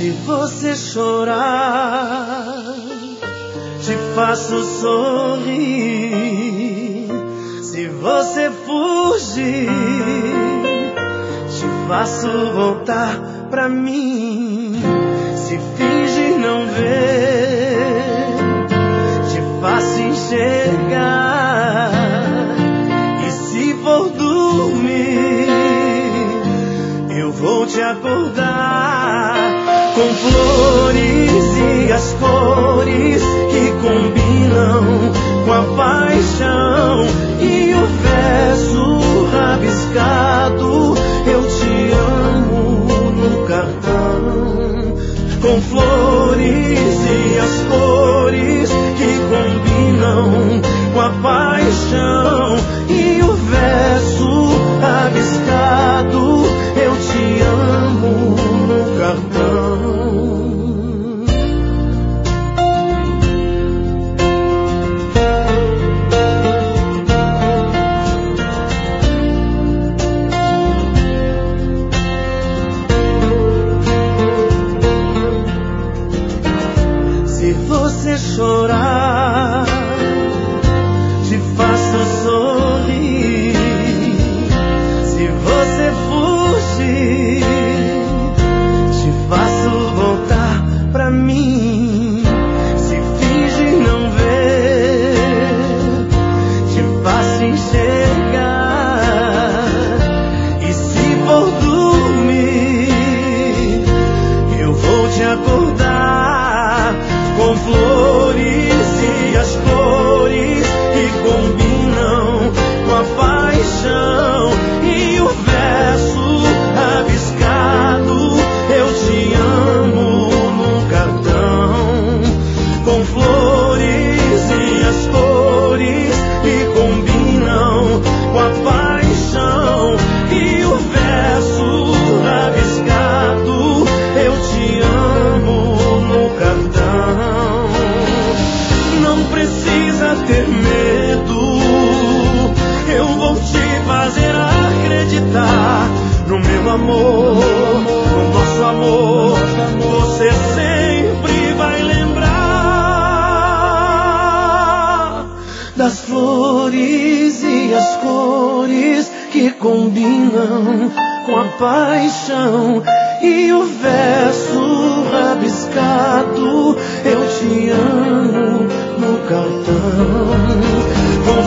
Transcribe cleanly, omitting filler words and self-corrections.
Se você chorar, te faço sorrir. Se você fugir, te faço voltar pra mim. Se fingir não ver, te faço enxergar. E se for dormir, eu vou te acordar com flores e as cores que combinam com a paixão e o verso rabiscado. Eu te amo no cartão. Com flores e as cores que combinam com a paixão e o verso rabiscado. Eu te amo no cartão. Se você chorar, te faço sorrir. Se você fugir, te faço voltar pra mim. Se fingir não ver, te faço enxergar. E se for dormir, eu vou te acordar com flores e as cores que combinam com a paixão e o verso rabiscado. Eu te amo num cartão. Com flores e as cores que combinam com a paixão e o verso rabiscado. Eu te amo no cartão. Não precisa ter medo, eu vou te fazer acreditar no meu amor, no nosso amor. Você sempre vai lembrar das flores e as cores que combinam com a paixão e o verso rabiscado. Eu te amo no cartão. Com